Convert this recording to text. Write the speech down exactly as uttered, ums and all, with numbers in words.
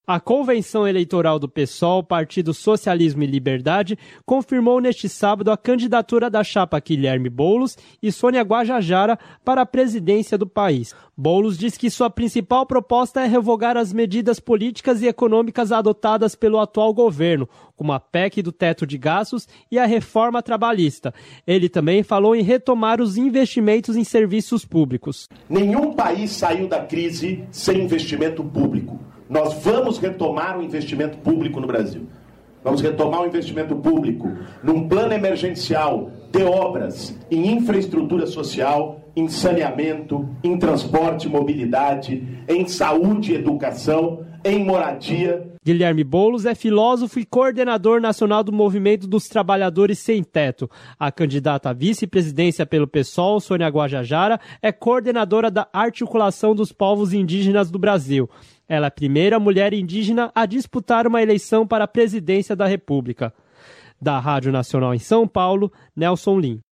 A Convenção Eleitoral do PSOL, Partido Socialismo e Liberdade, confirmou neste sábado a candidatura da chapa Guilherme Boulos e Sônia Guajajara para a presidência do país. Boulos diz que sua principal proposta é revogar as medidas políticas e econômicas adotadas pelo atual governo, como a P E C do teto de gastos e a reforma trabalhista. Ele também falou em retomar os investimentos em serviços públicos. Nenhum país saiu da crise sem investimento público. Nós vamos retomar o investimento público no Brasil. Vamos retomar o investimento público num plano emergencial de obras, em infraestrutura social, em saneamento, em transporte e mobilidade, em saúde e educação, em moradia. Guilherme Boulos é filósofo e coordenador nacional do Movimento dos Trabalhadores Sem Teto. A candidata à vice-presidência pelo PSOL, Sônia Guajajara, é coordenadora da Articulação dos Povos Indígenas do Brasil. Ela é a primeira mulher indígena a disputar uma eleição para a presidência da República. Da Rádio Nacional em São Paulo, Nelson Lim.